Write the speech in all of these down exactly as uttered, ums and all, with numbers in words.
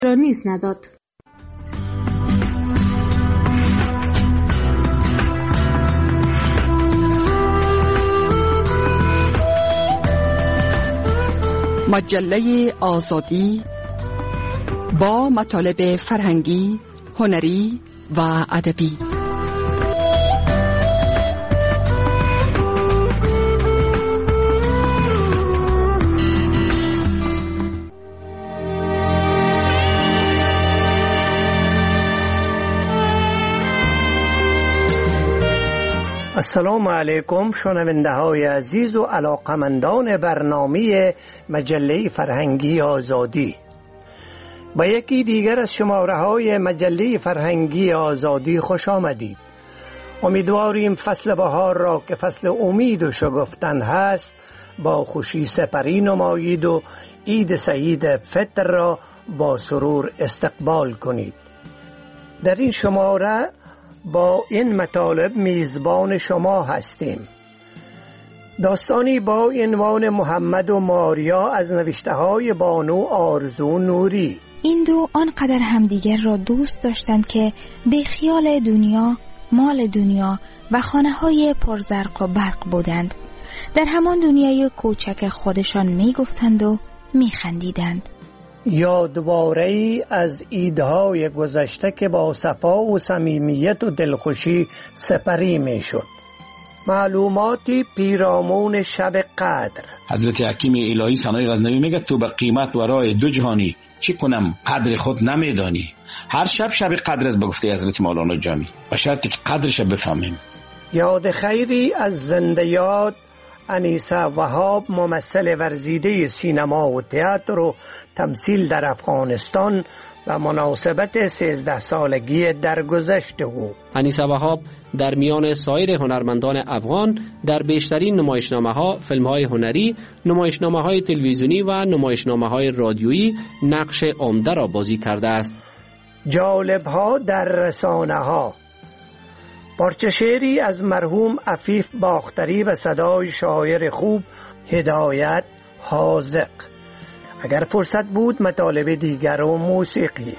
را نیز نداد. مجله آزادی با مطالب فرهنگی، هنری و ادبی. السلام علیکم شنونده های عزیز و علاقمندان برنامه مجله فرهنگی آزادی. با یکی دیگر از شماره های مجله فرهنگی آزادی خوش آمدید. امیدواریم فصل بهار را که فصل امید و شگفتن هست با خوشی سپری نمایید و عید سعید فطر را با سرور استقبال کنید. در این شماره با این مطالب میزبان شما هستیم. داستانی با عنوان محمد و ماریا از نوشته های بانو آرزو نوری. این دو آنقدر همدیگر را دوست داشتند که به خیال دنیا، مال دنیا و خانه های پرزرق و برق بودند. در همان دنیای کوچک خودشان می گفتند و می خندیدند. یادواره‌ای از ایدهای گذشته که با صفا و صمیمیت و دلخوشی سپری می شد. معلوماتی پیرامون شب قدر. حضرت حکیم الهی ثنای غزنوی میگه تو به قیمت ورای دو جهانی چی کنم قدر خود نمیدانی. هر شب شب قدر است به گفته حضرت مولانا جامی و شرطی که قدرش بفهمیم. یاد خیری از زنده یاد انیسه وهاب، ممثل ورزیده سینما و تئاتر و تمثیل در افغانستان و مناسبت سیزده سالگی درگذشت او. انیسه وهاب در میان سایر هنرمندان افغان در بیشترین نمایشنامه‌ها، فیلم‌های هنری، نمایشنامه‌های تلویزیونی و نمایشنامه‌های رادیویی نقش عمده را بازی کرده است. جالب‌ها در رسانه‌ها. پارچه شعری از مرحوم عفیف باختری به صدای شاعر خوب هدایت حاذق. اگر فرصت بود مطالب دیگر و موسیقی.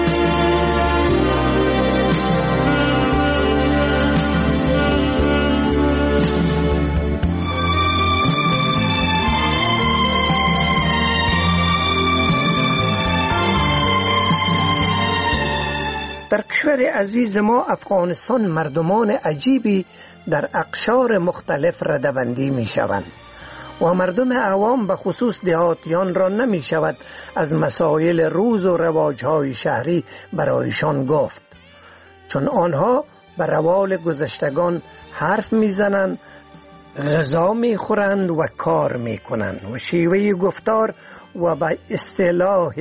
در کشور عزیز ما افغانستان مردمان عجیبی در اقشار مختلف ردبندی می شوند و مردم عوام به خصوص دهاتیان را نمی شود از مسائل روز و رواجهای شهری برایشان گفت، چون آنها به روال گذشتگان حرف می زنند، غذا می خورند و کار می کنند و شیوه گفتار و به اصطلاح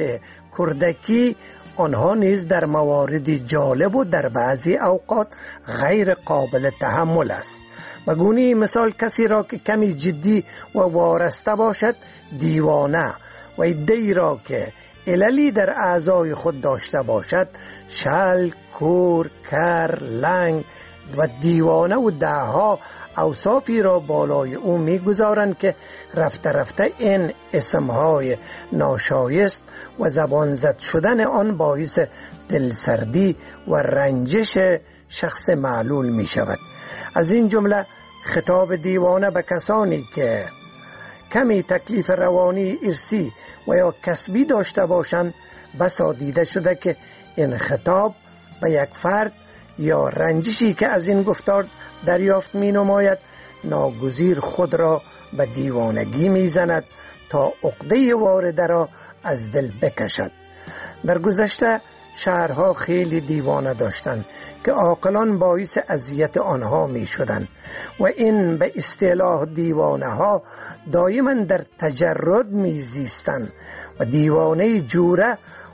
کردکی آنها نیز در مواردی جالب و در بعضی اوقات غیر قابل تحمل است. بگونه مثال کسی را که کمی جدی و وارسته باشد دیوانه و عده‌ای را که عللی در اعضای خود داشته باشد شل، کور، کر، لنگ و دیوانه و دهها اوصافی را بالای او میگذارند که رفته رفته این اسمهای ناشایست و زبان زد شدن آن باعث دلسردی و رنجش شخص معلول می شود. از این جمله خطاب دیوانه به کسانی که کمی تکلیف روانی ارثی و یا کسبی داشته باشند بسا دیده شده که این خطاب به یک فرد یا رنجشی که از این گفتار دریافت می نماید ناگزیر خود را به دیوانگی می زند تا عقده وارده را از دل بکشد. در گذشته شهرها خیلی دیوانه داشتند که عاقلان باعث اذیت آنها می شدند و این به اصطلاح دیوانه ها دائما در تجرد می زیستند و دیوانه جوره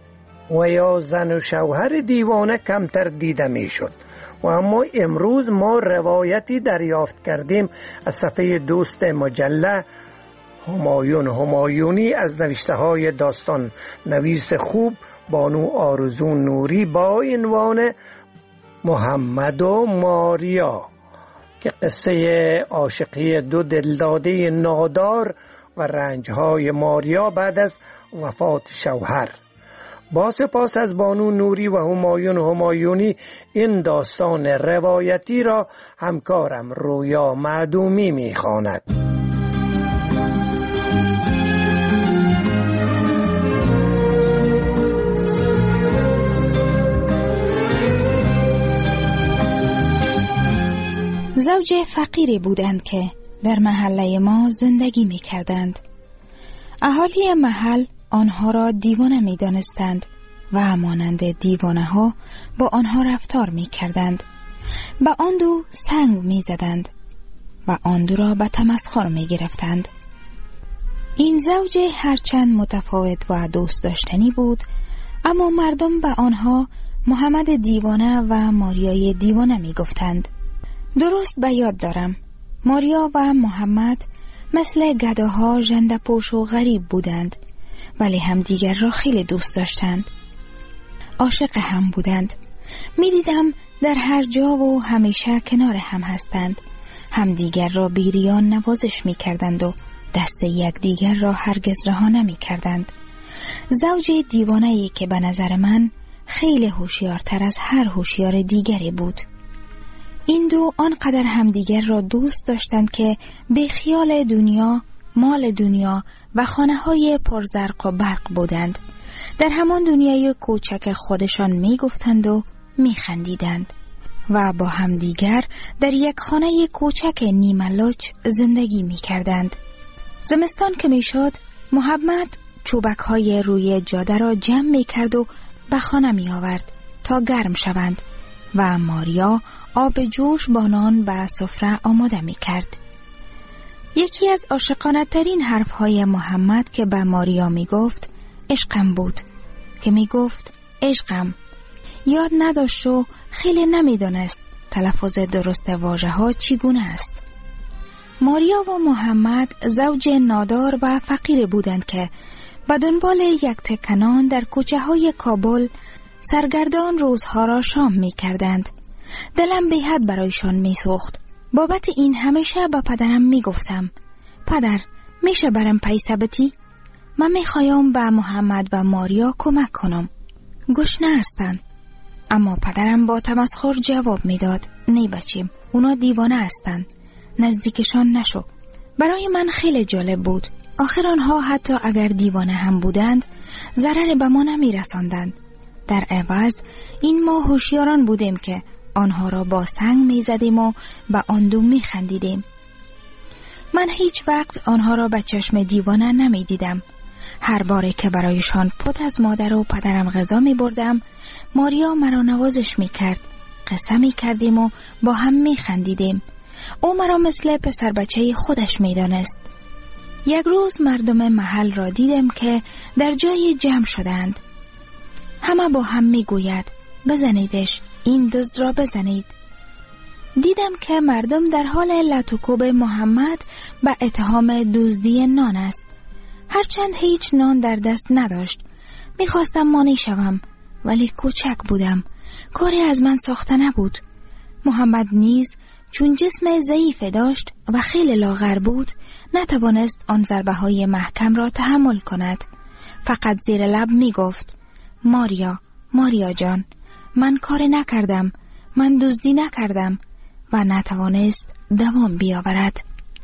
و یا زن و شوهر دیوانه کمتر دیده می شد. و اما امروز ما روایتی دریافت کردیم از صفحه دوست مجله همایون همایونی از نوشته های داستان نویس خوب بانو آرزو نوری با عنوان محمد و ماریا که قصه عاشقی دو دلداده نادار و رنجهای ماریا بعد از وفات شوهر. با سپاس از بانو نوری و همایون همایونی این داستان روایتی را همکارم رویا معدومی می‌خواند. زوج فقیری بودند که در محله ما زندگی می کردند. اهالی محل آنها را دیوانه می دانستند و مانند دیوانه ها با آنها رفتار می کردند. به آن دو سنگ می زدند و آن دو را به تمسخر می گرفتند. این زوج هرچند متفاوت و دوست داشتنی بود، اما مردم به آنها محمد دیوانه و ماریای دیوانه می گفتند. درست به یاد دارم ماریا و محمد مثل گداها ژنده‌پوش و غریب بودند، ولی همدیگر را خیلی دوست داشتند. عاشق هم بودند. می دیدم در هر جا و همیشه کنار هم هستند. همدیگر را بیریان نوازش می کردند و دست یکدیگر را هرگز رها نمی کردند. زوج دیوانه‌ای که به نظر من خیلی هوشیارتر از هر هوشیار دیگری بود. این دو آنقدر همدیگر را دوست داشتند که به خیال دنیا، مال دنیا و خانه‌های پرزرق و برق بودند. در همان دنیای کوچک خودشان می گفتند و می خندیدند و با همدیگر در یک خانه کوچک نیملوچ زندگی می کردند. زمستان که می شد، محمد چوبک های روی جاده را جمع می کرد و به خانه می آورد تا گرم شوند و ماریا آب جوش با نان به سفره آماده می کرد. یکی از عاشقانه ترین حرف های محمد که به ماریا می گفت عشقم بود، که می گفت عشقم. یاد نداشت و خیلی نمی دانست تلفظ درست واژه ها چگونه است. ماریا و محمد زوج نادار و فقیر بودند که به دنبال یک تکنان در کوچه های کابل سرگردان روزها را شام می کردند. دلم به حد برایشان می سوخت. بابت این همیشه با پدرم می گفتم پدر میشه برم پیسه بتی؟ من می خوایم به محمد و ماریا کمک کنم. گشنه هستند. اما پدرم با تمسخر جواب می داد نی بچیم، اونا دیوانه هستند، نزدیکشان نشو. برای من خیلی جالب بود. آخر آنها حتی اگر دیوانه هم بودند ضرر به ما نمی رساندند. در عوض این ما هوشیاران بودیم که آنها را با سنگ می زدیم و به آن دو می خندیدیم. من هیچ وقت آنها را به چشم دیوانه نمی دیدم. هر باره که برایشان پت از مادر و پدرم غذا می بردم، ماریا مرا نوازش می کرد. قصه می کردیم و با هم می خندیدیم. او مرا مثل پسر بچه خودش می دانست. یک روز مردم محل را دیدم که در جای جمع شدند. همه با هم می گوید بزنیدش، این دزد را بزنید. دیدم که مردم در حال لطوکوب محمد به اتهام دزدی نان است. هرچند هیچ نان در دست نداشت. میخواستم مانی شوم، ولی کوچک بودم. کاری از من ساخته نبود. محمد نیز چون جسم ضعیف داشت و خیلی لاغر بود، نتوانست آن ضربه های محکم را تحمل کند. فقط زیر لب می گفت ماریا، ماریا جان، من کاری نکردم، من دزدی نکردم، و نتوانست دوام بیاورد.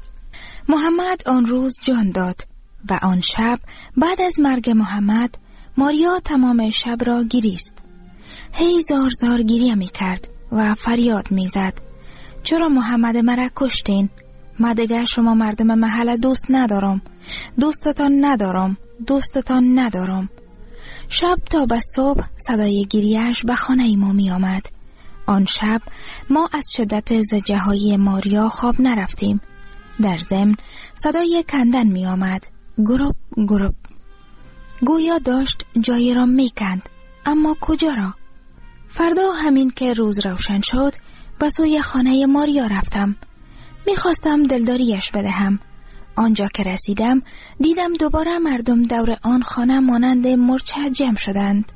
محمد آن روز جان داد و آن شب بعد از مرگ محمد ماریا تمام شب را گریست. هی زار زار گریه می کرد و فریاد می زد چرا محمد مرا کشتین؟ من دیگه شما مردم محل دوست ندارم، دوستتان ندارم، دوستتان ندارم. شب تا به صبح صدای گریهش به خانه ما می آمد. آن شب ما از شدت زجه های ماریا خواب نرفتیم. در ضمن صدای کندن می آمد. گروب گروب. گویا داشت جایی را می کند، اما کجا را؟ فردا همین که روز روشن شد به سوی خانه ماریا رفتم. می خواستم دلداریش بدهم. آنجا که رسیدم دیدم دوباره مردم دور آن خانه مانند مرچه جمع شدند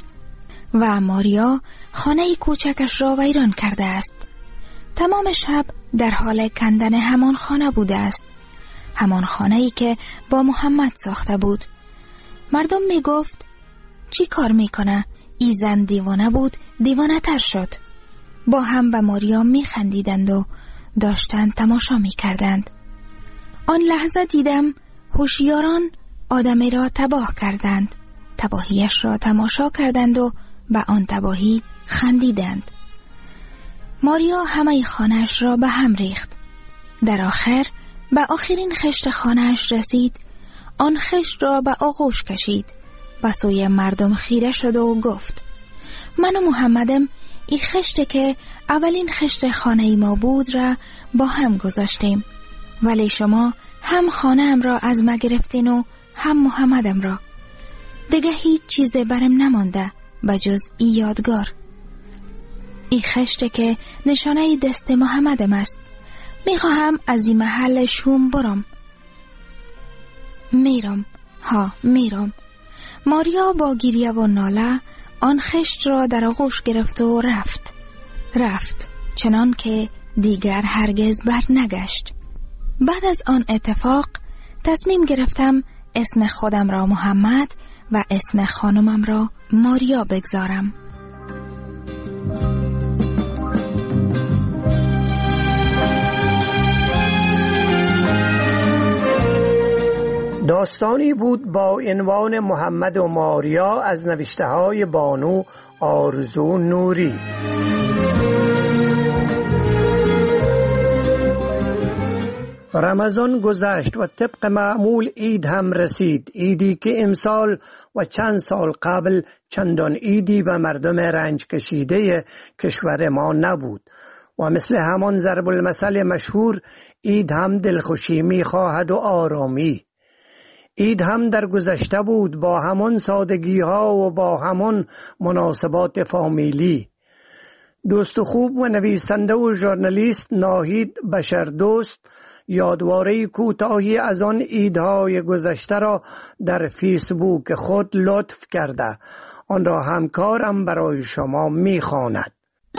و ماریا خانه کوچکش را ویران کرده است. تمام شب در حال کندن همان خانه بوده است، همان خانه‌ای که با محمد ساخته بود. مردم می گفت چی کار میکنه؟ ای زن دیوانه بود، دیوانه تر شد. با هم به ماریا میخندیدند و داشتند تماشا میکردند. آن لحظه دیدم هوشیاران آدمی را تباه کردند. تباهیش را تماشا کردند و به آن تباهی خندیدند. ماریا همه خانه‌اش را به هم ریخت. در آخر به آخرین خشت خانه‌اش رسید. آن خشت را به آغوش کشید. به سوی مردم خیره شد و گفت: من و محمدم این خشت که اولین خشت خانه ما بود را با هم گذاشتیم، ولی شما هم خانه ام را از ما گرفتین و هم محمدم را. دیگه هیچ چیز برم نمانده بجز ای یادگار. ای خشت که نشانه دست محمدم است. میخواهم از این محل شوم برم. میرم، ها میرم. ماریا با گریه و ناله آن خشت را در آغوش گرفت و رفت. رفت چنان که دیگر هرگز بر نگشت. بعد از آن اتفاق تصمیم گرفتم اسم خودم را محمد و اسم خانمم را ماریا بگذارم. داستانی بود با عنوان محمد و ماریا از نوشته های بانو آرزو نوری. رمضان گذشت و طبق معمول عید هم رسید. عیدی که امسال و چند سال قبل چندان عیدی به مردم رنج کشیده کشور ما نبود و مثل همان ضرب المثل مشهور عید هم دلخوشی می خواهد و آرامی. عید هم در گذشته بود با همان سادگی ها و با همان مناسبات فامیلی. دوست خوب و نویسنده و ژورنالیست ناهید بشردوست یادواره کوتاهی از آن عیدهای گذشته را در فیسبوک خود لطف کرده. آن را همکارم برای شما می‌خواند.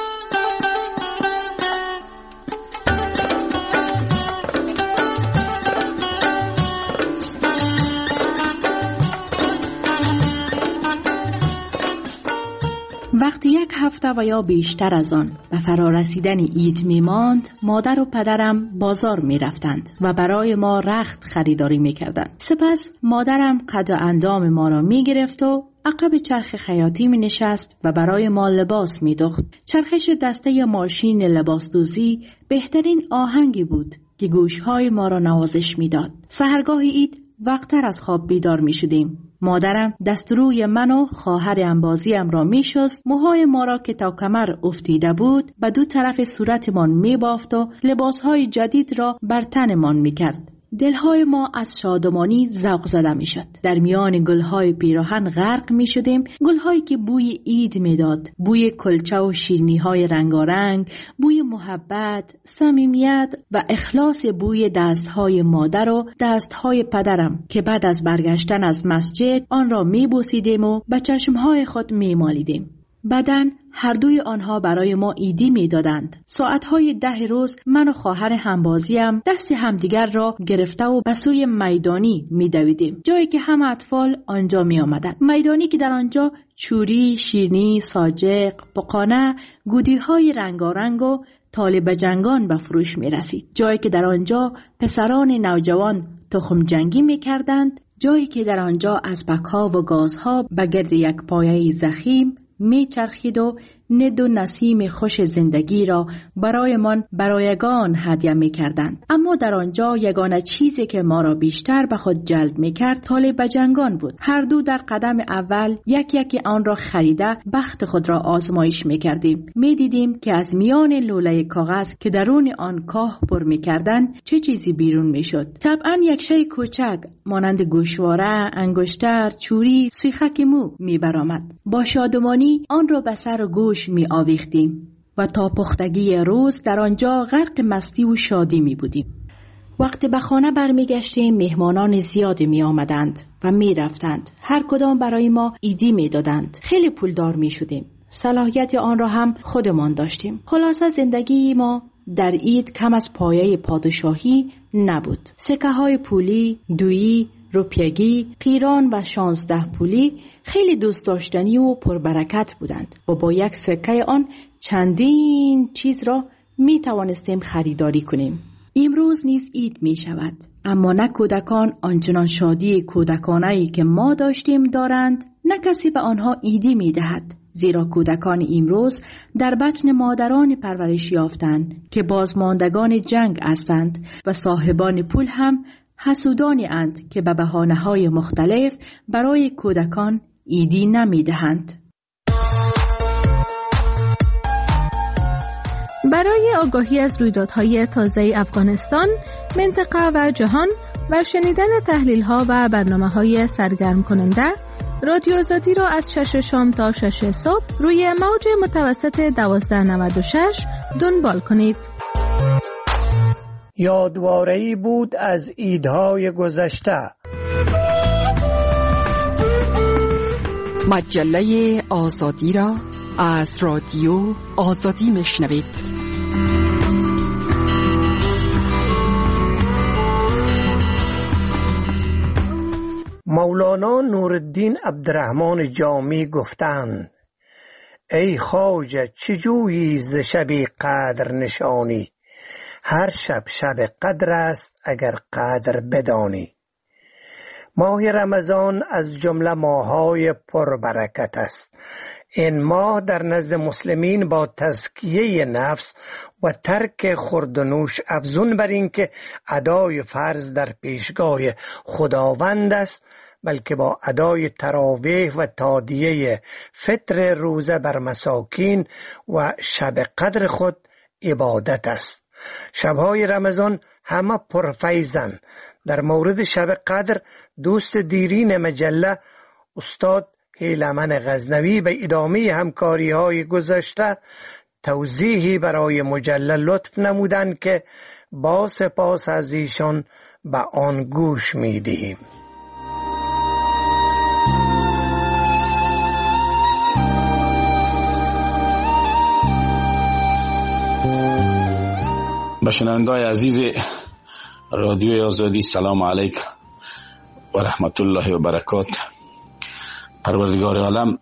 وقتی یک هفته و یا بیشتر از آن به فرارسیدن عید می ماند، مادر و پدرم بازار می رفتند و برای ما رخت خریداری می کردند. سپس مادرم قد و اندام ما را می گرفت و عقب چرخ خیاطی می نشست و برای ما لباس می دوخت. چرخش دسته ماشین لباس دوزی بهترین آهنگی بود که گوشهای ما را نوازش می داد. سحرگاه عید وقتر از خواب بیدار می شدیم. مادرم دستروی من و خواهر انبازیم را می شست، موهای ما را که تا کمر افتیده بود به دو طرف صورتمان می بافت و لباسهای جدید را بر تنمان می کرد. دلهای ما از شادمانی ذوق زده می شد. در میان گلهای پیراهن غرق می شدیم، گلهایی که بوی عید می داد، بوی کلچه و شیرینیهای رنگارنگ، بوی محبت، صمیمیت و اخلاص بوی دستهای مادر و دستهای پدرم که بعد از برگشتن از مسجد آن را می بوسیدیم و به چشمهای خود می مالیدیم. بعدن هر دوی آنها برای ما عیدی می دادند. ساعتهای ده روز من و خواهر همبازیم دست همدیگر را گرفته و به سوی میدانی می دویدیم، جایی که همه اطفال آنجا می آمدند. میدانی که در آنجا چوری، شیرنی، ساجق، بقانه، گودیهای رنگارنگ و طالب جنگان به فروش می رسید. جایی که در آنجا پسران نوجوان تخم جنگی می کردند. جایی که در آنجا اسبک‌ها و گازها به گرد یک پایه زخیم می چرخید و ند و نسیم خوش زندگی را برایمان برایگان هدیه می کردند. اما در آنجا یگانه چیزی که ما را بیشتر به خود جلب می کرد طالب جنگان بود. هر دو در قدم اول یک یکی آن را خریده بخت خود را آزمایش می کردیم. می دیدیم که از میان لوله کاغذ که درون آن کاه پر می کردن چه چیزی بیرون می شد. طبعا یک شی کوچک مانند گوشواره، انگشتر، چوری، سیخک مو می برآمد. با شادمانی آن را به سر و گوش می آویختیم و تا پختگی روز در آنجا غرق مستی و شادی می بودیم. وقتی به خانه برمی گشتیم مهمانان زیادی می آمدند و می رفتند. هر کدام برای ما عیدی می دادند. خیلی پولدار می شدیم. صلاحیت آن را هم خودمان داشتیم. خلاصه زندگی ما در عید کم از پایه پادشاهی نبود. سکه های پولی، دویی، روپیگی، قیران و شانزده پولی خیلی دوست داشتنی و پربرکت بودند و با یک سکه آن چندین چیز را می توانستیم خریداری کنیم. امروز نیز عید می شود، اما نه کودکان آنچنان شادی کودکانه‌ای که ما داشتیم دارند، نه کسی به آنها عیدی می دهد. زیرا کودکان امروز در بطن مادران پرورش یافتند که بازماندگان جنگ هستند و صاحبان پول هم حسودانی اند که به بهانه‌های مختلف برای کودکان عیدی نمی دهند. برای آگاهی از رویدادهای تازه افغانستان، منطقه و جهان و شنیدن تحلیل‌ها و برنامه‌های سرگرم کننده، رادیو آزادی را از شش شام تا شش صبح روی موج متوسط دوازده نود و شش دنبال کنید. یادواره‌ای بود از عیدهای گذشته. مجله آزادی را از رادیو آزادی میشنوید. مولانا نورالدین عبدالرحمن جامی گفتند: ای خواجه چجویی ز شبی قدر نشانی، هر شب شب قدر است اگر قدر بدانی. ماه رمضان از جمله ماه‌های پربرکت است. این ماه در نزد مسلمین با تزکیه نفس و ترک خورد و نوش افزون بر این که ادای فرض در پیشگاه خداوند است، بلکه با ادای تراویح و تادیه فطر روزه بر مساکین و شب قدر خود عبادت است. شبهای رمضان همه پرفیضند. در مورد شب قدر دوست دیرین مجله استاد هیلمن غزنوی به ادامه همکاری های گذشته توضیحی برای مجله لطف نمودند که با سپاس از ایشان به آن گوش می دهیم. به شنوندگان عزیز رادیوی آزادی سلام علیکم و رحمت الله و برکاته. پروردگار عالم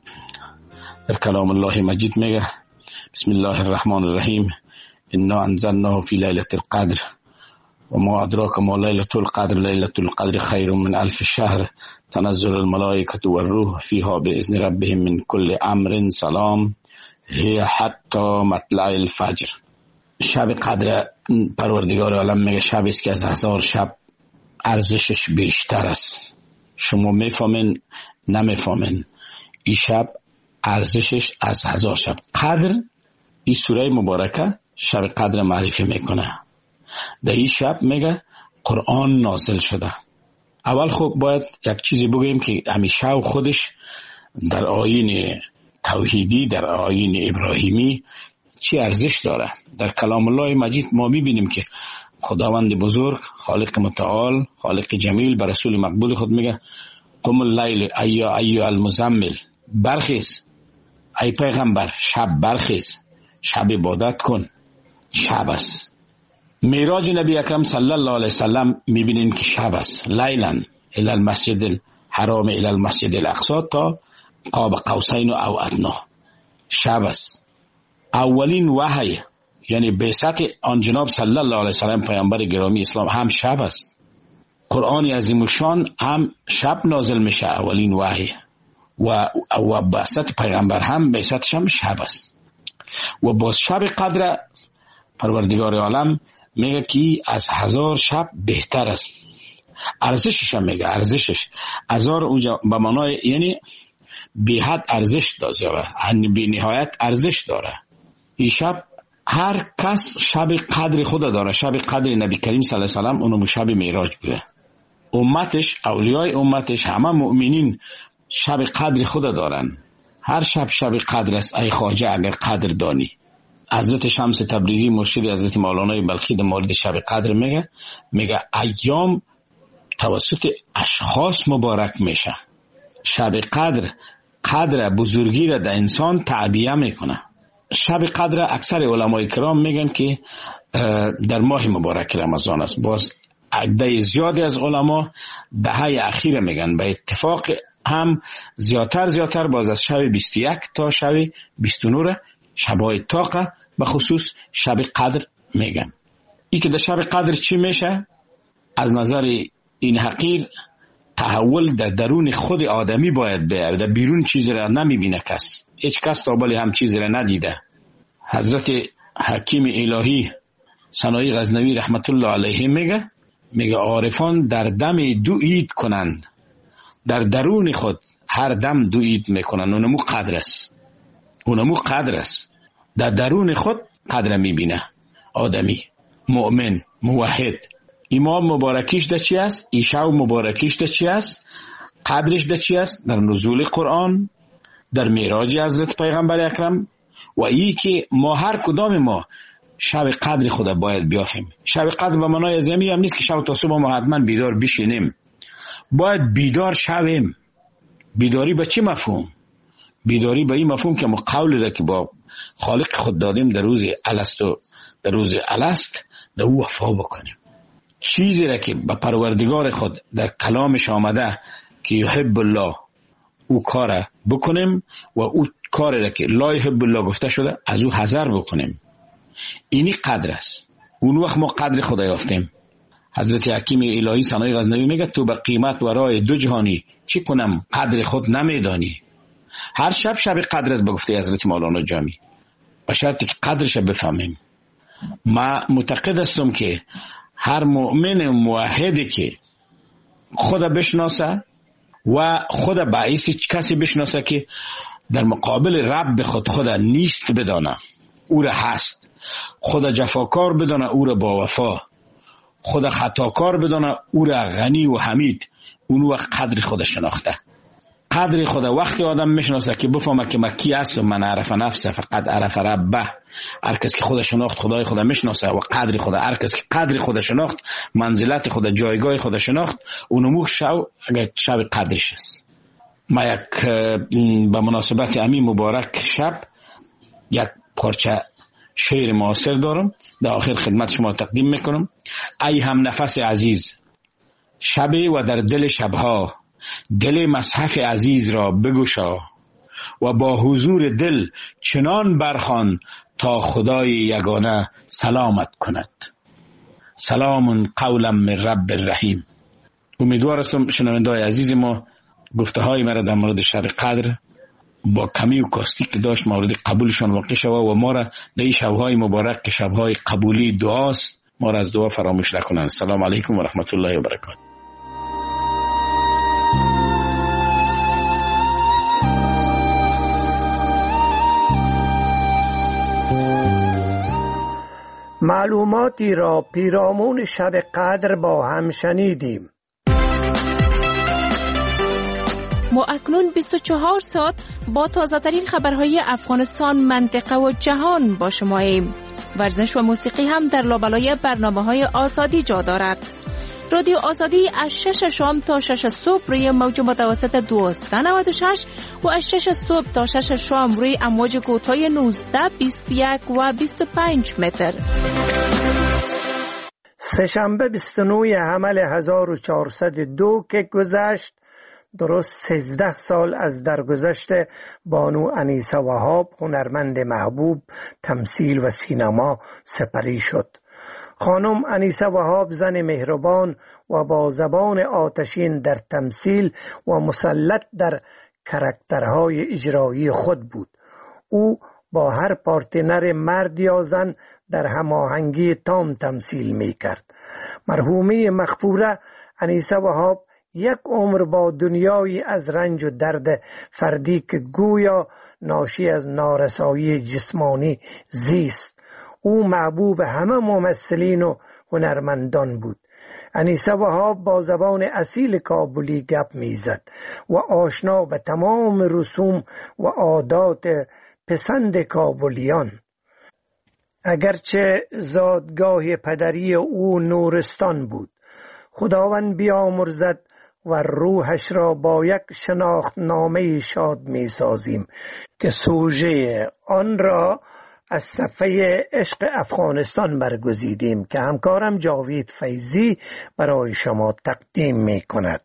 در کلام الله مجید میگه: بسم الله الرحمن الرحیم، انا انزلناه فی لیلة القدر و ما ادراک ما لیلة القدر، لیلة القدر خیر من الف شهر، تنزل الملائکة و الروح فیها باذن ربهم من کل امر سلام هی حتی مطلع الفجر. شب قدر پروردگار عالم میگه شبی است که از هزار شب ارزشش بیشتر است. شما میفهمین نمیفهمین، این شب ارزشش از هزار شب. قدر این سوره مبارکه شب قدر معرفی میکنه. در این شب میگه قرآن نازل شده. اول خب باید یک چیزی بگیم که همیشه خودش در آیین توحیدی، در آیین ابراهیمی چی ارزش داره. در کلام الله مجید ما میبینیم که خداوند بزرگ، خالق متعال، خالق جمیل به رسول مقبول خود میگه: قم اللیل ایا ایا المزمل، برخیز ای پیغمبر، شب برخیز، شب عبادت کن، شب است. معراج نبی اکرم صلی الله علیه وسلم میبینیم که شب است. لیلا الی المسجد الحرام الی المسجد الاقصی تا قاب قوسین او ادنا، شب است. اولین وحی یعنی بعثت آن جناب صلی الله علیه وسلم پیامبر گرامی اسلام هم شب است. قرآن عظیم الشان هم شب نازل میشه، اولین وحی، و و بعثت پیامبر هم بعثتش هم شب است. و باز شب قدر پروردگار عالم میگه که از هزار شب بهتر است. ارزشش هم میگه، ارزشش هزار اونجا به معنای یعنی بی حد ارزش داره، بی نهایت ارزش داره. این شب هر کس شب قدر خود داره. شب قدر نبی کریم صلی الله علیه و سلم اونم شب معراج بوده. امتش، اولیای امتش، همه مؤمنین شب قدر خود دارن. هر شب شب قدر است ای خواجه اگر قدر دانی. حضرت شمس تبریزی مرشد حضرت مولانا بلخی در مورد شب قدر میگه میگه ایام توسط اشخاص مبارک میشه. شب قدر قدر بزرگی را در انسان تعبیه میکنه. شب قدر اکثر علمای کرام میگن که در ماه مبارک رمضان است. باز عده زیادی از علما دهه اخیر میگن به اتفاق هم زیادتر زیادتر باز از شب بیست و یک تا شب بیست و نه شبهای طاقه به خصوص شب قدر میگن. این که در شب قدر چی میشه؟ از نظر این حقیر تحول در درون خود آدمی باید بیاید، در بیرون چیزی را نمیبینه کس، هیچ کس تا بالی هم چیزی را ندیده. حضرت حکیم الهی سنایی غزنوی رحمت الله علیه میگه میگه عارفان در دم دو عید کنند، در درون خود هر دم دو عید میکنند. اونمو قدر است، اونمو قدر است، در درون خود قدر میبینه آدمی مؤمن موحد. امام مبارکیش ده چی است؟ ایشا مبارکیش ده چی است؟ قدرش ده چی است؟ در نزول قرآن، در معراج حضرت پیغمبر اکرم. و ای که ما هر کدام ما شب قدر خدا باید بیافیم. شب قدر به معنای از یمی هم نیست که شب تا صبح ما حتما بیدار بشینیم، باید بیدار شویم. بیداری به چی مفهوم؟ بیداری به این مفهوم که ما قول را که با خالق خود دادیم در روز الست و در روز الست در او وفا بکنیم. چیزی را که به پروردگار خود در کلامش آمده که یحب الله او کار بکنیم و او کار را که لا یحب الله گفته شده از او حذر بکنیم. اینی قدر است. اون وقت ما قدر خدا یافتیم. حضرت حکیم الهی سنایی غزنوی میگه تو به قیمت ورای دو جهانی چی کنم قدر خود نمیدانی. هر شب شب قدر است به گفته حضرت مولانا جامی، به شرطی که قدرش بفهمیم. ما معتقد هستم که هر مؤمن موحدی که خدا بشناسه و خدا باعث کسی بشناسه که در مقابل رب خود خدا نیست بدانه، او را هست. خدا جفاکار بدانه، او را با وفا. خدا خطاکار بدانه، او را غنی و حمید. اون وقت قدر خدا شناخته. قدر خدا وقتی آدم میشناسه که بفهمه که من کی هستم، من عرف نفسه فقط عرف ربه. هر کس که خدا شناخت خدای خدا میشناسه و قدر خدا. هر کس که قدر خدا شناخت منزلت خدا جایگاه خدا شناخت، اونمو شب اگر شب قدرش است. ما یک به مناسبت امین مبارک شب یک پارچه شعر معاصر دارم، در آخر خدمت شما تقدیم میکنم. ای هم نفس عزیز شب و در دل شبها، دل مصحف عزیز را بگشا و با حضور دل چنان برخوان تا خدای یگانه سلامت کند. سلام قولا من رب الرحیم. امیدوار هستم شنونده‌های عزیز ما گفته های مرا در مورد شب قدر با کمی و کاستیک که داشت مورد قبولشان واقع شود و ما را در این شبهای مبارک که شبهای قبولی دعاست ما را از دعا فراموش نکنند. سلام علیکم و رحمت الله و برکاته. معلوماتی را پیرامون شب قدر با هم شنیدیم. ما اکنون بیست و چهار ساعت با تازه ترین خبرهای افغانستان، منطقه و جهان با شماییم. ورزش و موسیقی هم در لابلای برنامه های آزادی جا دارد. رادیو آزادی از شش شام تا شش صبح روی موج متوسط دویست و نود و شش و از شش صبح تا شش شام روی امواج کوتاه نوزده، بیست و یک و بیست و پنج متر. سه‌شنبه بیست و نه حمل هزار و چهارصد و دو که گذشت، درست سیزده سال از درگذشت بانو انیسه وهاب هنرمند محبوب تمثیل و سینما سپری شد. خانم انیسه وهاب زن مهربان و با زبان آتشین در تمثیل و مسلط در کاراکترهای اجرایی خود بود. او با هر پارتنر مرد یا زن در هماهنگی تام تمثیل می کرد. مرحومه مغفوره انیسه وهاب یک عمر با دنیایی از رنج و درد فردی که گویا ناشی از نارسایی جسمانی زیست. او محبوب همه ممثلین و هنرمندان بود. انیسه وهاب با زبان اصیل کابلی گپ میزد و آشنا به تمام رسوم و عادات پسند کابلیان. اگرچه زادگاه پدری او نورستان بود، خداوند بیامرزد و روحش را با یک شناخت نامه شاد می سازیم که سوژه آن را از صفحه عشق افغانستان برگزیدیم که همکارم جاوید فیضی برای شما تقدیم می کند.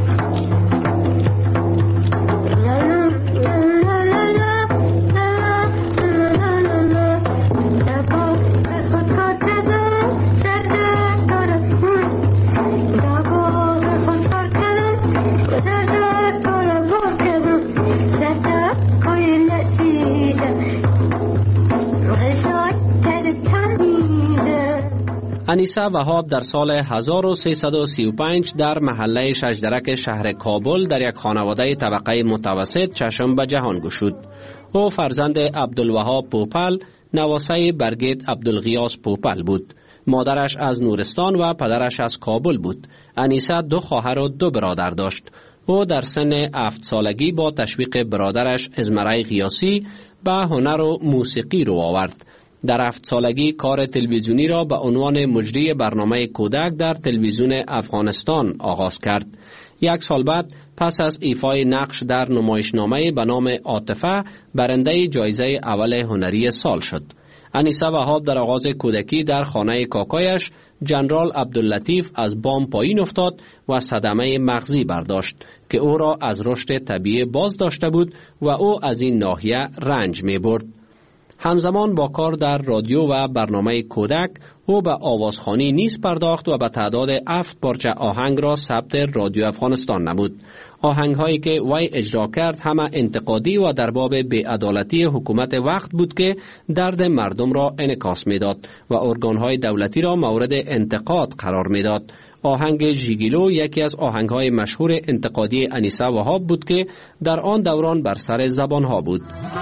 انیسه وهاب در سال هزار و سیصد و سی و پنج در محله شجرک شهر کابل در یک خانواده طبقه متوسط چشم به جهان گشود. او فرزند عبدالوهاب پوپل، نواسه برگیت عبدالغیاث پوپل بود. مادرش از نورستان و پدرش از کابل بود. انیسه دو خواهر و دو برادر داشت. او در سن هفت سالگی با تشویق برادرش ازمرای غیاثی به هنر و موسیقی رو آورد. در هفت سالگی کار تلویزیونی را به عنوان مجری برنامه کودک در تلویزیون افغانستان آغاز کرد. یک سال بعد پس از ایفای نقش در نمایشنامه به نام عاطفه برنده جایزه اول هنری سال شد. انیسه وهاب در آغاز کودکی در خانه کاکایش جنرال عبداللطیف از بام پایین افتاد و صدمه مغزی برداشت که او را از رشد طبیعی باز داشته بود و او از این ناحیه رنج می برد. همزمان با کار در رادیو و برنامه کودک او به آوازخوانی نیز پرداخت و به تعداد هفت پارچه آهنگ را ثبت رادیو افغانستان نمود. آهنگ هایی که وی اجرا کرد همه انتقادی و در باب بی‌عدالتی حکومت وقت بود که درد مردم را انعکاس می‌داد و ارگان های دولتی را مورد انتقاد قرار می‌داد. آهنگ ژیگیلو یکی از آهنگ های مشهور انتقادی انیسه وهاب بود که در آن دوران بر سر زبان ها بود.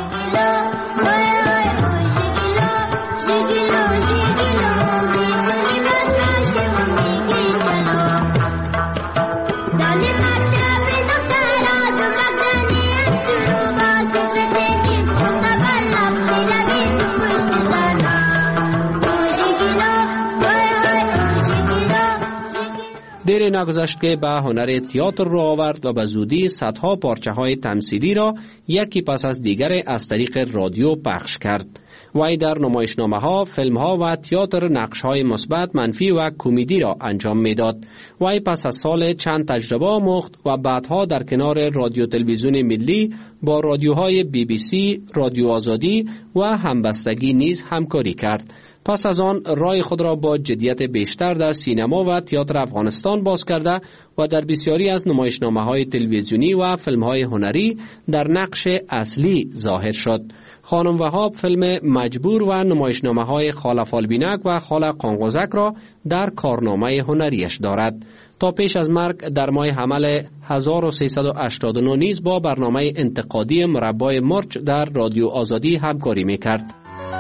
دیر نگذشت که به هنر تئاتر رو آورد و به زودی صدها پارچه های تمثیلی را یکی پس از دیگر از طریق رادیو پخش کرد. وی در نمایشنامه ها، فیلم ها و تئاتر نقش های مثبت، منفی و کمدی را انجام میداد. وی پس از سال چند تجربه آموخت و بعدها در کنار رادیو تلویزیون ملی با رادیوهای بی بی سی، رادیو آزادی و همبستگی نیز همکاری کرد. پس از آن رای خود را با جدیت بیشتر در سینما و تئاتر افغانستان باز کرده و در بسیاری از نمایشنامه‌های تلویزیونی و فیلم‌های هنری در نقش اصلی ظاهر شد. خانم وهاب فیلم مجبور و نمایشنامه‌های خاله فالبینک و خاله قانقوزک را در کارنامه هنریش دارد. تا پیش از مرگ در ماه حمل هزار و سیصد و هشتاد و نه نیز با برنامه انتقادی مربای مرچ در رادیو آزادی همکاری می‌کرد.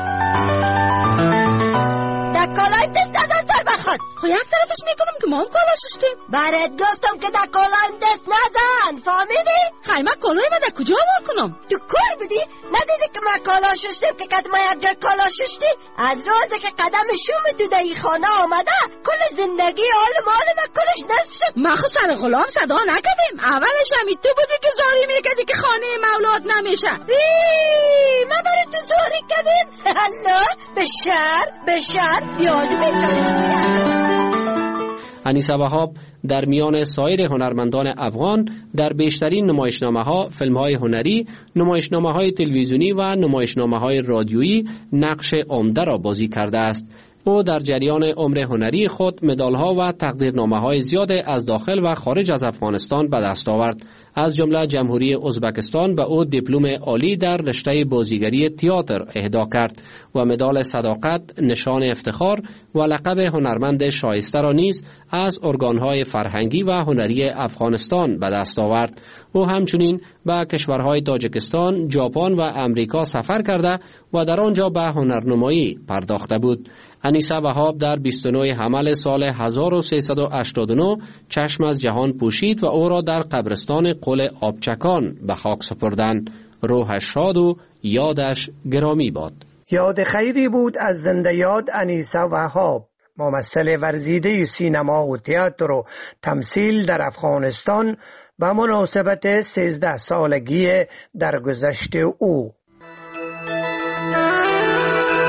کالای دست نزن سر بخواد. خو یک طرفش میکنم که ما هم کالا ششتیم. برات گفتم که در کالایم دست نزن، فهمیدی؟ خیلی من کالای من در کجا بار کنم؟ تو کار بودی؟ ندیدی که من کالا ششتیم که قدم یک جای کالا ششتی؟ از روزی که قدم شوم تو در این خانه آمده کل زندگی حال مال من کلش نصف شد. ما خو سر غلام صدا نکردیم. اولش همی تو بودی که زاری میکردی که خانه مولاد نمیشه. ما برای تو زاری کردیم؟ الله به شهر به شهر بیازی بیچارشتی. انیسه وهاب در میان سایر هنرمندان افغان در بیشترین نمایشنامه‌ها، فیلم‌های هنری، نمایشنامه‌های تلویزیونی و نمایشنامه‌های رادیویی نقش عمده را بازی کرده است. او در جریان عمر هنری خود مدال‌ها و تقدیرنامه‌های زیاد از داخل و خارج از افغانستان به دست آورد. از جمله جمهوری ازبکستان به او دیپلم عالی در رشته بازیگری تئاتر اهدا کرد و مدال صداقت، نشان افتخار و لقب هنرمند شایسته را نیز از ارگان‌های فرهنگی و هنری افغانستان به دست آورد. او همچنین به کشورهای تاجیکستان، ژاپن و امریکا سفر کرده و در آنجا به هنرنمایی پرداخته بود. انیسه وهاب در بیست و نه حمل سال هزار و سیصد و هشتاد و نه چشم از جهان پوشید و او را در قبرستان قل آبچکان به خاک سپردند. روحش شاد و یادش گرامی باد. یاد خیری بود از زنده یاد انیسه وهاب، ممثل ورزیده سینما و تئاتر و تمثیل در افغانستان به مناسبت سیزده سالگی درگذشت او.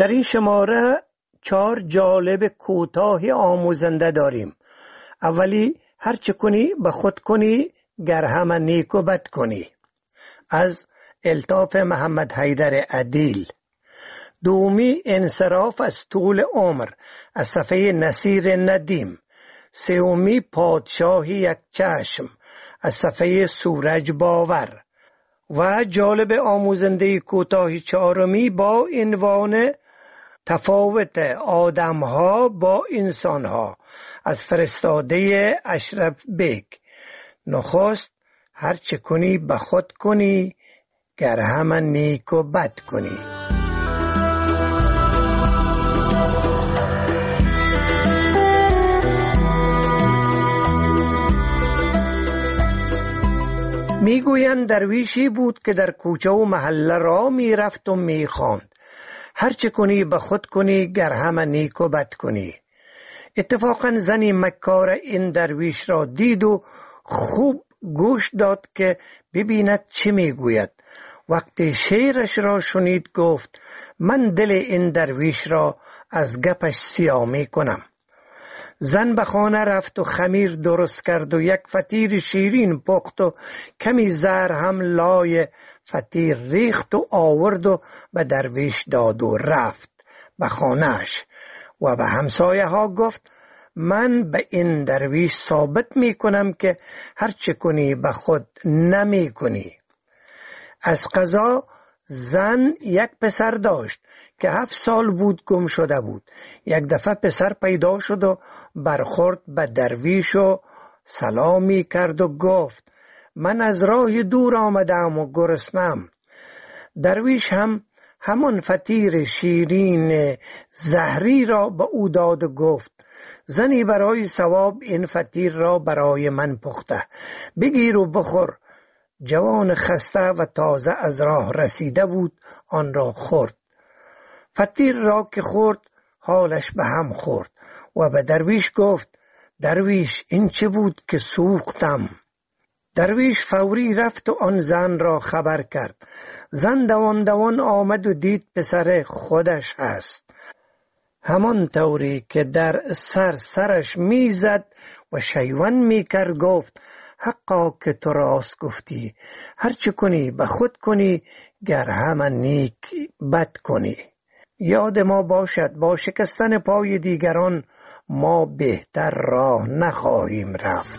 در این شماره چهار جالب کوتاه آموزنده داریم. اولی هر چه کنی به خود کنی گر همه نیک و بد کنی، از الطاف محمد حیدر عدیل. دومی انصراف از طول عمر، از صفحه نصیر ندیم. سومی پادشاهی یک چشم، از صفحه سورج باور. و جالب آموزنده کوتاه چهارمی با عنوان تفاوت آدمها با انسانها، از فرستاده اشرف بیگ. نخست هر چه کنی به خود کنی گر همه نیک و بد کنی. میگویند درویشی بود که در کوچه و محله را میرفت و میخواند هر چه کنی به خود کنی گر همه نیک و بد کنی. اتفاقا زنی مکار این درویش را دید و خوب گوش داد که ببیند چه میگوید. وقتی شعرش را شنید گفت من دل این درویش را از گپش سیاه می کنم. زن به خانه رفت و خمیر درست کرد و یک فطیر شیرین پخت و کمی زهر هم لای فطیر ریخت و آورد و به درویش داد و رفت به خانهش و به همسایه ها گفت من به این درویش ثابت می کنم که هر چه کنی به خود نمی کنی. از قضا زن یک پسر داشت که هفت سال بود گم شده بود. یک دفعه پسر پیدا شد و برخورد به درویش و سلامی کرد و گفت من از راه دور آمدم و گرسنم. درویش هم همان فطیر شیرین زهری را به او داد و گفت زنی برای ثواب این فطیر را برای من پخته، بگیر و بخور. جوان خسته و تازه از راه رسیده بود آن را خورد. فطیر را که خورد حالش به هم خورد و به درویش گفت درویش این چه بود که سوختم؟ درویش فوری رفت و آن زن را خبر کرد. زن دوان دوان آمد و دید پسر خودش هست. همان طوری که در سر سرش میزد و شیون میکرد گفت حقا که تو راست گفتی، هر چه کنی به خود کنی گر همه نیک بد کنی. یاد ما باشد با شکستن پای دیگران ما بهتر راه نخواهیم رفت.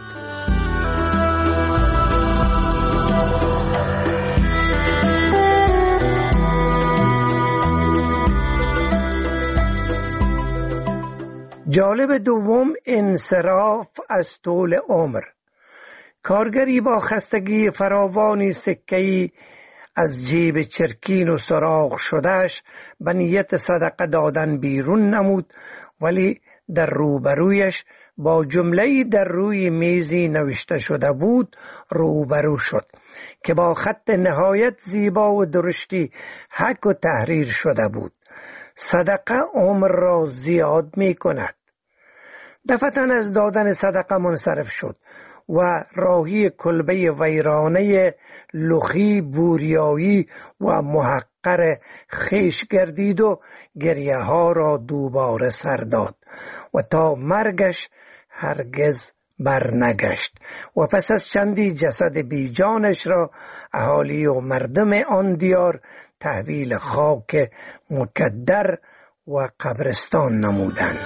جالب دوم انصراف از طول عمر. کارگری با خستگی فراوانی سکه‌ای از جیب چرکین و سراغ شدهش به نیت صدقه دادن بیرون نمود، ولی در روبرویش با جمله‌ای در روی میزی نوشته شده بود روبرو شد که با خط نهایت زیبا و درشتی حک و تحریر شده بود: صدقه عمر را زیاد می کند. دفعتاً از دادن صدقه منصرف شد و راهی کلبه ویرانه لخی، بوریایی و محقر خیش گردید و گریه ها را دوباره سر داد و تا مرگش هرگز برنگشت و پس از چندی جسد بیجانش را اهالی و مردم آن دیار تحویل خاک مکدر و قبرستان نمودند.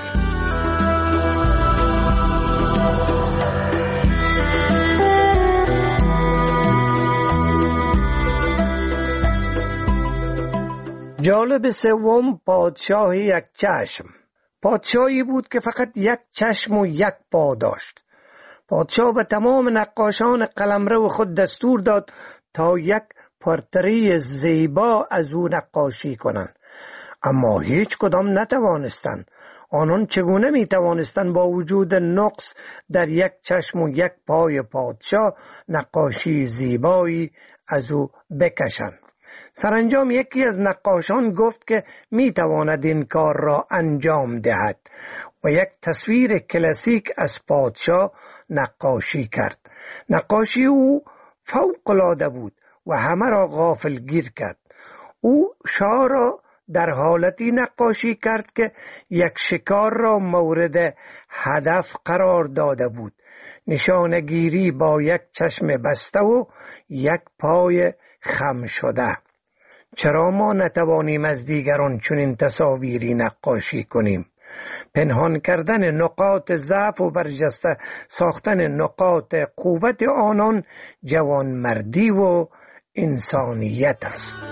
جالب سوم پادشاه یک چشم. پادشاهی بود که فقط یک چشم و یک پا داشت. پادشاه به تمام نقاشان قلمرو خود دستور داد تا یک پورتری زیبا از او نقاشی کنند، اما هیچ کدام نتوانستند. آنان چگونه می توانستند با وجود نقص در یک چشم و یک پای پادشاه نقاشی زیبایی از او بکشند؟ سرانجام یکی از نقاشان گفت که می تواند این کار را انجام دهد و یک تصویر کلاسیک از پادشاه نقاشی کرد. نقاشی او فوق العاده بود و همه را غافل گیر کرد. او شاه را در حالتی نقاشی کرد که یک شکار را مورد هدف قرار داده بود. نشانگیری با یک چشم بسته و یک پای خم شده. چرا ما نتوانیم از دیگران چنین تصاویری نقاشی کنیم؟ پنهان کردن نقاط ضعف و برجسته ساختن نقاط قوت آنان جوانمردی و انسانیت است.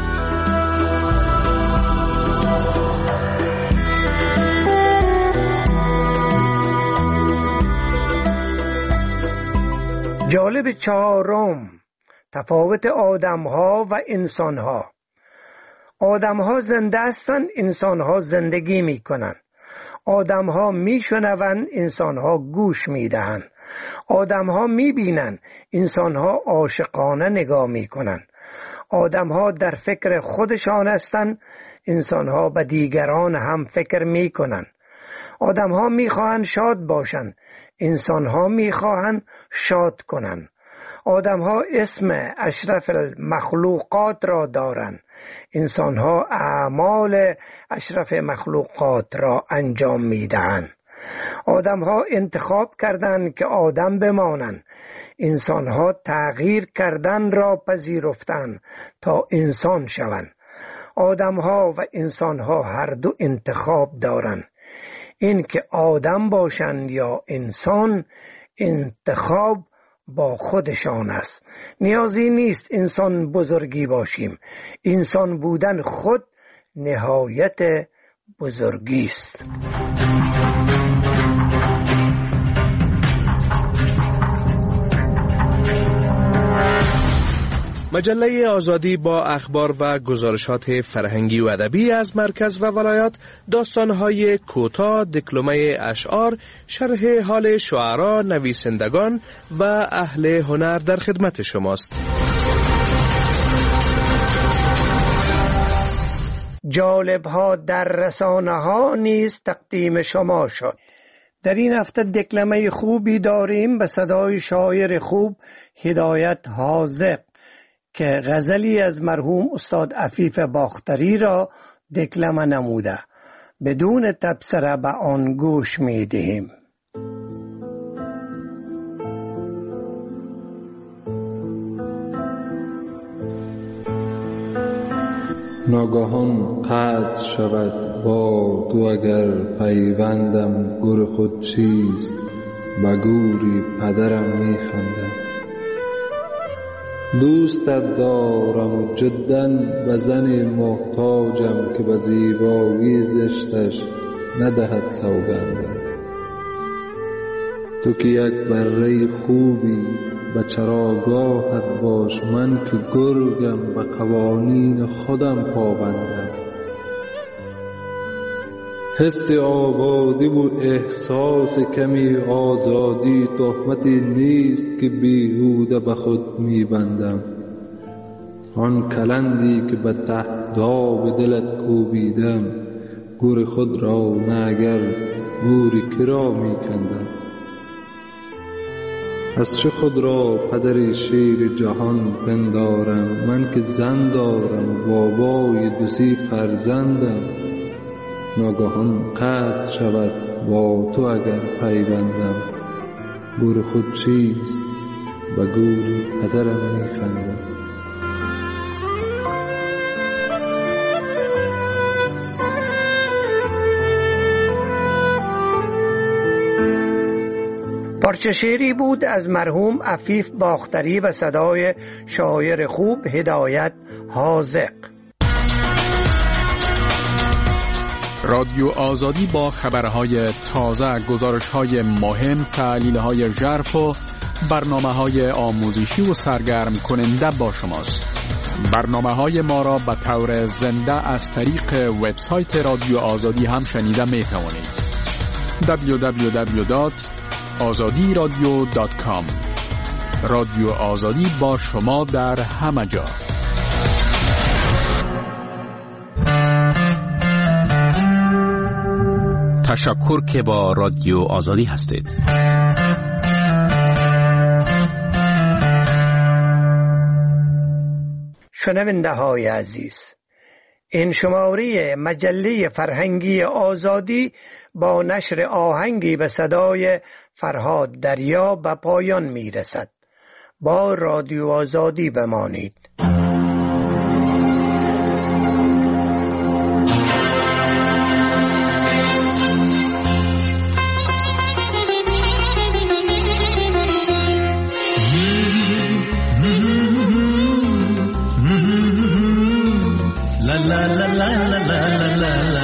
جالب چهارم، تفاوت آدم‌ها و انسان‌ها. آدم‌ها زنده هستند، انسان‌ها زندگی می‌کنند. آدم‌ها می‌شنوند، انسان‌ها گوش می‌دهند. آدم‌ها می‌بینند، انسان‌ها عاشقانه نگاه می‌کنند. آدم‌ها در فکر خودشان هستند، انسان‌ها به دیگران هم فکر می‌کنند. آدم‌ها می‌خواهند شاد باشند، انسان‌ها می‌خواهند شاد کنند. آدم‌ها اسم اشرف المخلوقات را دارند، انسان‌ها اعمال اشرف مخلوقات را انجام می‌دهند. آدم‌ها انتخاب کردند که آدم بمانند، انسان‌ها تغییر کردن را پذیرفتند تا انسان شوند. آدم‌ها و انسان‌ها هر دو انتخاب دارند. این که آدم باشند یا انسان، انتخاب با خودشان است. نیازی نیست انسان بزرگی باشیم. انسان بودن خود نهایت بزرگی است. مجله آزادی با اخبار و گزارشات فرهنگی و ادبی از مرکز و ولایات، داستان‌های کوتاه، دکلمه اشعار، شرح حال شعرا، نویسندگان و اهل هنر در خدمت شماست. جالب‌ها در رسانه‌ها نیز تقدیم شما شد. در این هفته دکلمه خوبی داریم به صدای شاعر خوب هدایت حاذق که غزلی از مرحوم استاد عفیف باختری را دکلمه نموده. بدون تبصره به آن گوش می دهیم. ناگهان قطع شود با تو اگر پیوندم، گر خود چیست به گوری پدرم می خندم. دوستت دارم و جداً به زن محتاجم که به زیبایی زشتش ندهد سوگندم. تو که یک بره خوبی به چراگاهت باش، من که گرگم به قوانین خودم پابندم. حس آبادی و احساس کمی آزادی تهمتی نیست که بیهوده به خود میبندم. آن کلندی که به تهداب دلت کوبیدم، گور خود را نه اگر گوری کرا میکندم. از چه خود را پدر شیر جهان پندارم، من که زن دارم بابای دوسی فرزندم. ناگهان قطع شود با تو اگر پیوندم، گور خود چیست به گوری پدرم میخندم. پارچه شعری بود از مرحوم عفیف باختری و صدای شاعر خوب هدایت حاذق. رادیو آزادی با خبرهای تازه، گزارشهای مهم، تحلیلهای ژرف و برنامه‌های آموزشی و سرگرم کننده با شماست. برنامه‌های ما را به طور زنده از طریق وبسایت رادیو آزادی هم شنیده می‌توانید. دبلیو دبلیو دبلیو دات آزادی رادیو دات کام. رادیو آزادی با شما در همه جا. تشکر که با رادیو آزادی هستید. شنونده های عزیز، این شماره مجله فرهنگی آزادی با نشر آهنگی به صدای فرهاد دریا به پایان می رسد. با رادیو آزادی بمانید. La la la la la la la la.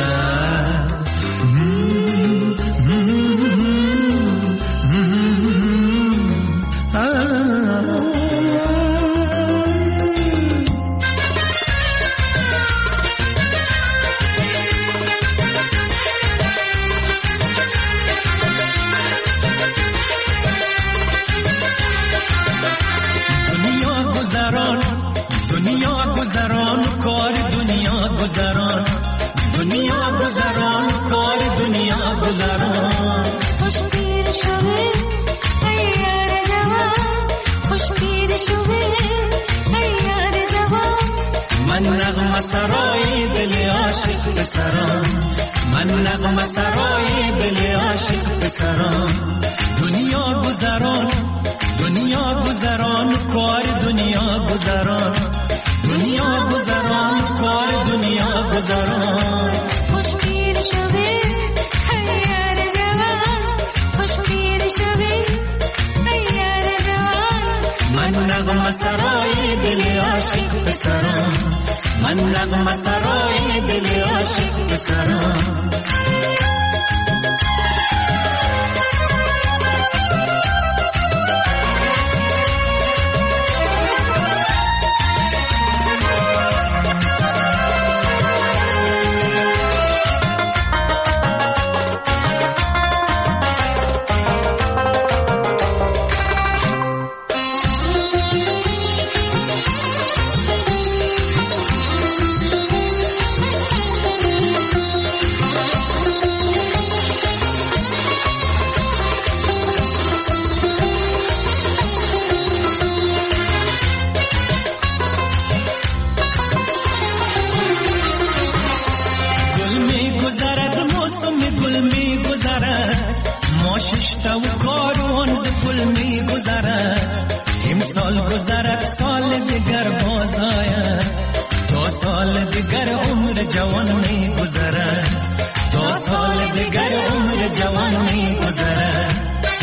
دنیا گذران دنیا گذران کار دنیا گذران دنیا گذران کار دنیا گذران خوش پیر شوه ای یار جوان خوش پیر شوه ای یار جوان من نغمه سرای دل عاشق پسران من نغمه سرای دل عاشق پسران دنیا گذران دنیا گذران کار دنیا گذران دنیا گذران کار دنیا گذران خوش پیر شوه ای یار جوان خوش پیر شوه ای یار جوان من نغمه سرای دل عاشق پسران من نغمه سرای دل عاشق پسران ششتا و کاروان ز گل می گذرد امسال گذرد سال دیگر باز آید تا سال دیگر عمر جوان می گذرد تا سال دیگر عمر جوان می گذرد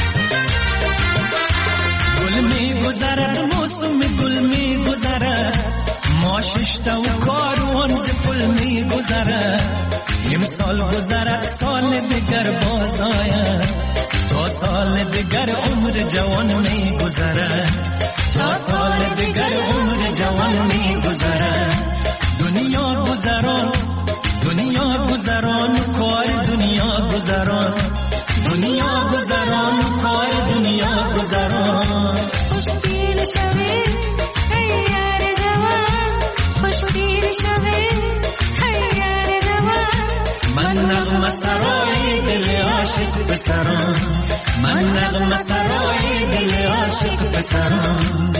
گل می گذرد موسم گل می گذرد ما ششتا و کاروان ز گل می گذرد امسال گذرد سال دیگر باز آید تا سال دیگر عمر جوان می گذرد تا سال دیگر عمر جوان می گذرد دنیا گذران دنیا گذران کار دنیا گذران دنیا گذران کار دنیا گذران خوش پیر شوی ای یار جوان خوش پیر شوی ای یار جوان من نغمه سرای دل عاشق پسران من نغمه سرای دل عاشق پسران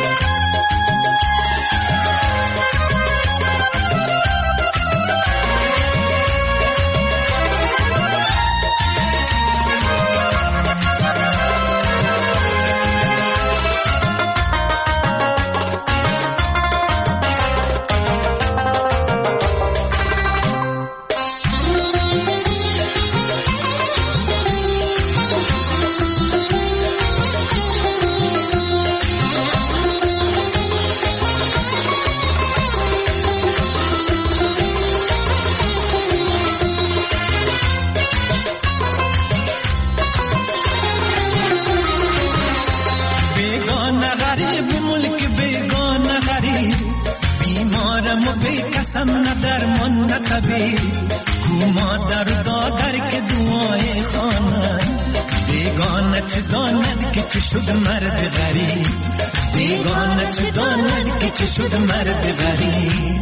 قسم ندر من نتبی کو مادر دادر که دعای خواند بیگانه چه داند که چه شد مرد غریب بیگانه چه داند که چه شد مرد غریب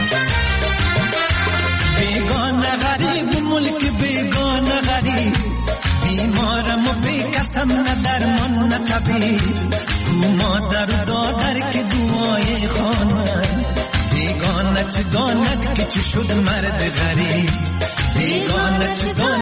بیگانه غریب ملک بیگانه غریب بیمارم و بی قسم ندر من نتبی کو مادر دادر که دعای خواند بیگانه بیگانه چه داند که چه شد مرد غریب بیگانه چه داند